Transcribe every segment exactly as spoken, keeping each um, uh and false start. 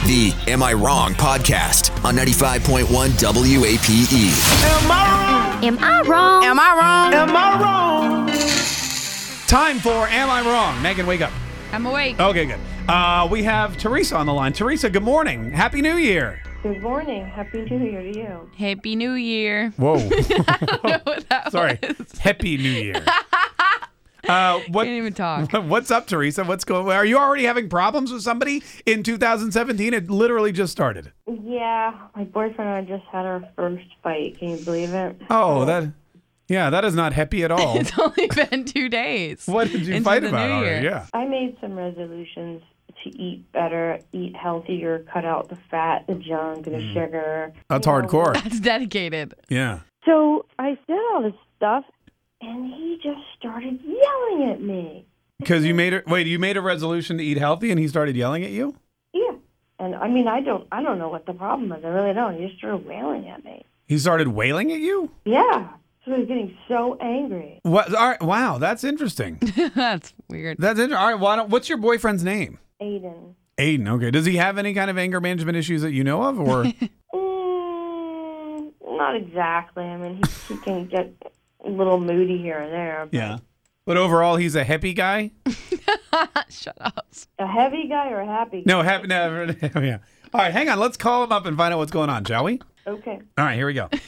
The Am I Wrong podcast on ninety-five point one W A P E. Am I wrong? Am I wrong? Am I wrong? Am I wrong? Time for Am I Wrong? Megan, wake up. I'm awake. Okay, good. Uh, we have Teresa on the line. Teresa, good morning. Happy New Year. Good morning. Happy New Year to you. Happy New Year. Whoa. I don't know what that Sorry. was. Happy New Year. Uh, what, Can't even talk. What's up, Teresa? What's going? Are you already having problems with somebody in two thousand seventeen? It literally just started. Yeah, my boyfriend and I just had our first fight. Can you believe it? Oh, that. Yeah, that is not happy at all. It's only been two days. What did you into fight the about New already? Year. Yeah. I made some resolutions to eat better, eat healthier, cut out the fat, the junk, and the sugar. That's You know, hardcore. That's dedicated. Yeah. So I said all this stuff, and he just started yelling at me. Because you made it. Wait, you made a resolution to eat healthy, and he started yelling at you? Yeah. And I mean, I don't, I don't know what the problem is. I really don't. He just started wailing at me. He started wailing at you? Yeah. So he was getting so angry. What? All right. Wow, that's interesting. That's weird. That's interesting. All right. Why don't, what's your boyfriend's name? Aiden. Aiden. Okay. Does he have any kind of anger management issues that you know of, or? Mm, not exactly. I mean, he, he can get a little moody here and there. But Yeah. But overall, he's a happy guy. Shut up. A heavy guy or a happy guy? No, happy. No, yeah. All right. Hang on. Let's call him up and find out what's going on, shall we? Okay. All right. Here we go.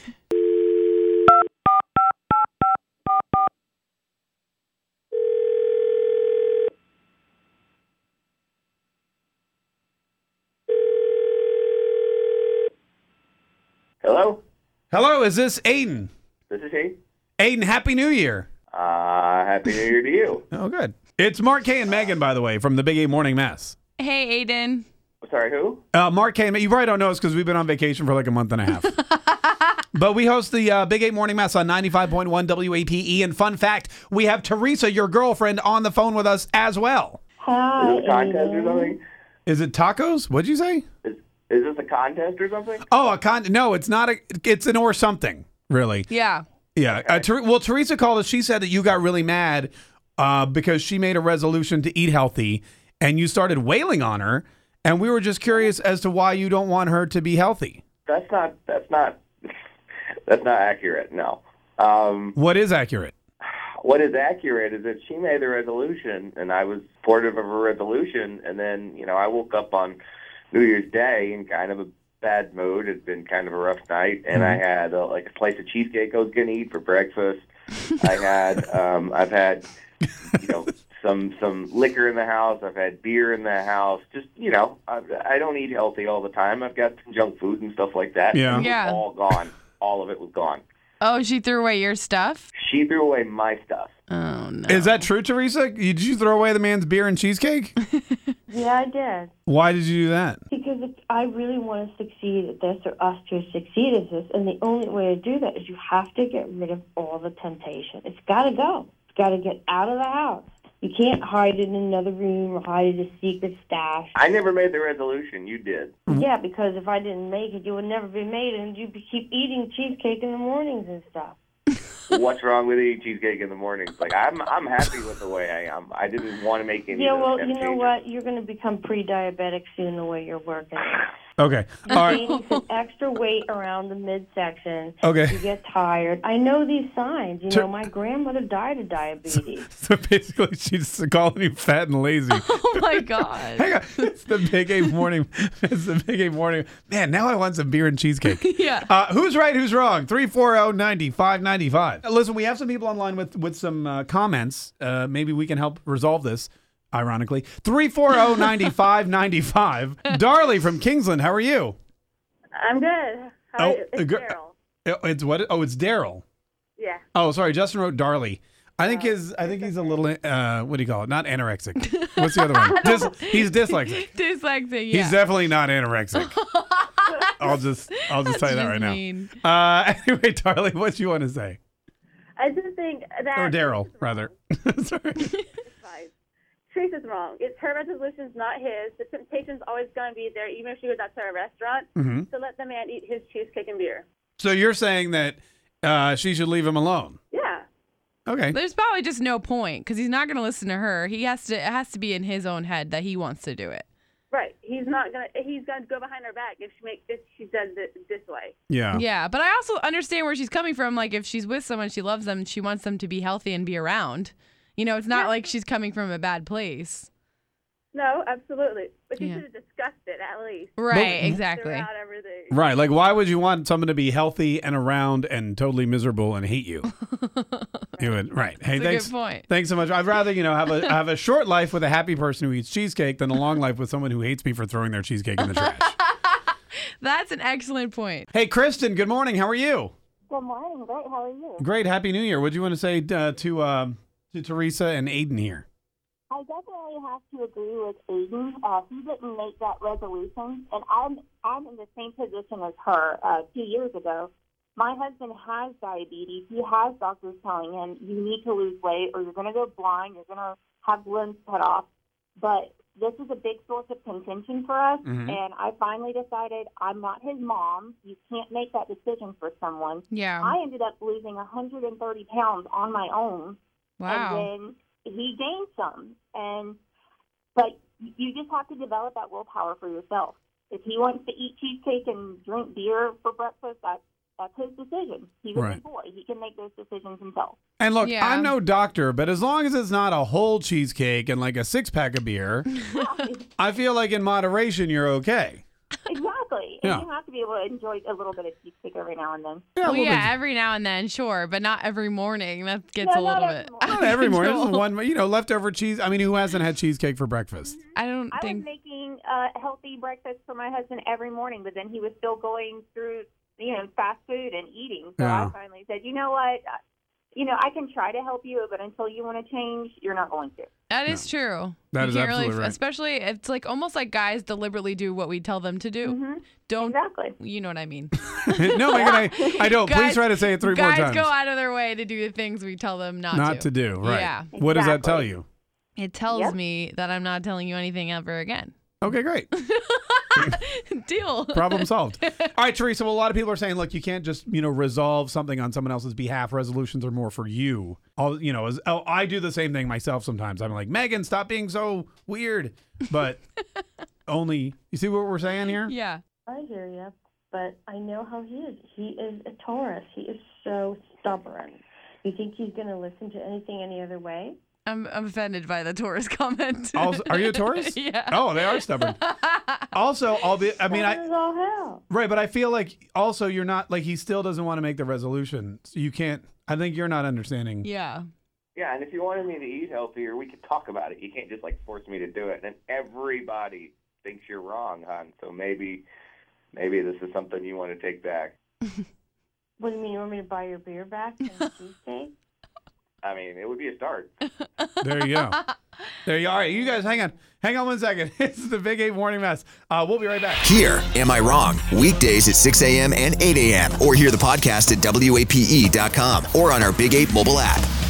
Hello, Hello. Is this Aiden? this is he. Aiden, Happy New Year. Uh, happy New Year to you. Oh, good. It's Mark K and Megan, by the way, from the Big A Morning Mess. Hey, Aiden. Sorry, who? Uh, Mark K and you probably don't know us because we've been on vacation for like a month and a half. But we host the uh, Big A Morning Mess on ninety-five point one W A P E. And fun fact, we have Teresa, your girlfriend, on the phone with us as well. Hi, Is this a contest or Aiden. something? Is it tacos? What'd you say? Is, is this a contest or something? Oh, a con. No, it's not a. It's an or something, really. Yeah. Yeah. Uh, Ter- well, Teresa called us. She said that you got really mad uh, because she made a resolution to eat healthy, and you started wailing on her. And we were just curious as to why you don't want her to be healthy. That's not. That's not. That's not accurate. No. Um, What is accurate? what is accurate is that she made the resolution, and I was supportive of her resolution. And then, you know, I woke up on New Year's Day in kind of a bad mood. It'd been kind of a rough night, and I had uh, like a slice of cheesecake I was going to eat for breakfast. I had. Um, I've had. You know. Some some liquor in the house. I've had beer in the house. Just, you know, I, I don't eat healthy all the time. I've got some junk food and stuff like that. Yeah. It was Yeah. all gone. All of it was gone. Oh, she threw away your stuff? She threw away my stuff. Oh, no. Is that true, Teresa? Did you throw away the man's beer and cheesecake? Yeah, I did. Why did you do that? Because it's, I really want to succeed at this, or us to succeed at this, and the only way to do that is you have to get rid of all the temptation. It's got to go. It's got to get out of the house. You can't hide it in another room or hide it in a secret stash. I never made the resolution. You did. Yeah, because if I didn't make it, you would never be made, and you'd be- keep eating cheesecake in the mornings and stuff. What's wrong with eating cheesecake in the mornings? Like, I'm I'm happy with the way I am. I didn't want to make any Yeah, of those well, you know temptations. what? You're going to become pre-diabetic soon the way you're working. Okay. All right. Gaining some extra weight around the midsection. Okay. You get tired. I know these signs. You Tur- know, my grandmother died of diabetes. So basically, she's calling you fat and lazy. Oh, my God. Hang on. It's the Big A Morning. It's the Big A Morning. Man, now I want some beer and cheesecake. Yeah. Uh, who's right? Who's wrong? three four zero, nine five nine five. Listen, we have some people online with, with some uh, comments. Uh, maybe we can help resolve this, ironically. three four zero, nine five nine five. Darley from Kingsland, how are you? I'm good. How Oh, are you? It's uh, gr- Daryl. Oh, It's what? Oh, it's Daryl. Yeah. Oh, sorry. Justin wrote Darley. I think his. I think he's a little. Uh, what do you call it? Not anorexic. What's the other one? Dys, he's dyslexic. Dyslexic, yeah. He's definitely not anorexic. I'll just. I'll just tell you that right That's now. mean. Uh, anyway, Darley, what do you want to say? I just think that. Or Daryl, rather. Sorry. It's fine. Teresa's wrong. It's her resolution's not his. The temptation's always going to be there, even if she goes out to a restaurant. Mhm. So let the man eat his cheesecake and beer. So you're saying that uh, she should leave him alone? Yeah. Okay. There's probably just no point because he's not going to listen to her. He has to. It has to be in his own head that he wants to do it. Right. He's not gonna. He's gonna go behind her back if she make if she does it this way. Yeah. Yeah, but I also understand where she's coming from. Like, if she's with someone, she loves them, she wants them to be healthy and be around. You know, it's not Yeah. like she's coming from a bad place. No, absolutely. But you Yeah. should have discussed it at least. Right, exactly. Throughout everything. Right. Like, why would you want someone to be healthy and around and totally miserable and hate you? You would. Right. Hey, That's a thanks. good point. Thanks so much. I'd rather, you know, have a have a short life with a happy person who eats cheesecake than a long life with someone who hates me for throwing their cheesecake in the trash. That's an excellent point. Hey, Kristen, good morning. How are you? Good morning. Great. How are you? Great. Happy New Year. What do you want to say uh, to um, to Teresa and Aiden here? I definitely have to agree with Aiden. Uh, he didn't make that resolution, and I'm I'm in the same position as her. Uh, two years ago, my husband has diabetes. He has doctors telling him you need to lose weight, or you're going to go blind. You're going to have limbs cut off. But this is a big source of contention for us, Mhm. and I finally decided I'm not his mom. You can't make that decision for someone. Yeah. I ended up losing one hundred thirty pounds on my own. Wow. And then he gained some. And but you just have to develop that willpower for yourself. If he wants to eat cheesecake and drink beer for breakfast, that's that's his decision. He's a Right. big boy. He can make those decisions himself. And look, Yeah. I'm no doctor, but as long as it's not a whole cheesecake and like a six pack of beer, I feel like in moderation you're okay. Exactly. Yeah. And you have to be able to enjoy a little bit of cheesecake every now and then. Yeah, Well, well, yeah, every now and then, sure, but not every morning. That gets No, a not little every bit. morning. not every morning. This is one, you know, leftover cheese. I mean, who hasn't had cheesecake for breakfast? I don't I was think. making a healthy breakfast for my husband every morning, but then he was still going through, you know, fast food and eating. So Yeah. I finally said, you know what? Uh, You know, I can try to help you, but until you want to change, you're not going to. That is true. That You is can't absolutely really, right. Especially, it's like almost like guys deliberately do what we tell them to do. Mm-hmm. Don't. Exactly. You know what I mean? No, Megan, I, I don't. Please Guys- try to say it three more Guys times. go out of their way to do the things we tell them not, Not to do, right. Yeah. What does that tell Exactly. you? It tells Yep. me that I'm not telling you anything ever again. Okay, great. Deal. Problem solved. All right, Teresa. Well, a lot of people are saying, look, you can't just, you know, resolve something on someone else's behalf. Resolutions are more for you. All, you know, as, oh, I do the same thing myself sometimes. I'm like, Megan, stop being so weird. But only, you see what we're saying here? Yeah. I hear you, but I know how he is. He is a Taurus. He is so stubborn. You think he's going to listen to anything any other way? I'm, I'm offended by the Taurus comment. Also, are you a Taurus? Yeah. Oh, they are stubborn. Also, I'll be, I mean, That I, is all hell. right, but I feel like also you're not, like, he still doesn't want to make the resolution. So you can't, I think you're not understanding. Yeah. Yeah, and if you wanted me to eat healthier, we could talk about it. You can't just, like, force me to do it. And everybody thinks you're wrong, hon. So maybe maybe this is something you want to take back. What do you mean? You want me to buy your beer back and cheesecake? I mean, it would be a start. There you go. There you are. All right, you guys, hang on. Hang on one second. It's the Big Eight Morning Mess. Uh, we'll be right back. Here, Am I Wrong? Weekdays at six a.m. and eight a.m. Or hear the podcast at W A P E dot com or on our Big eight mobile app.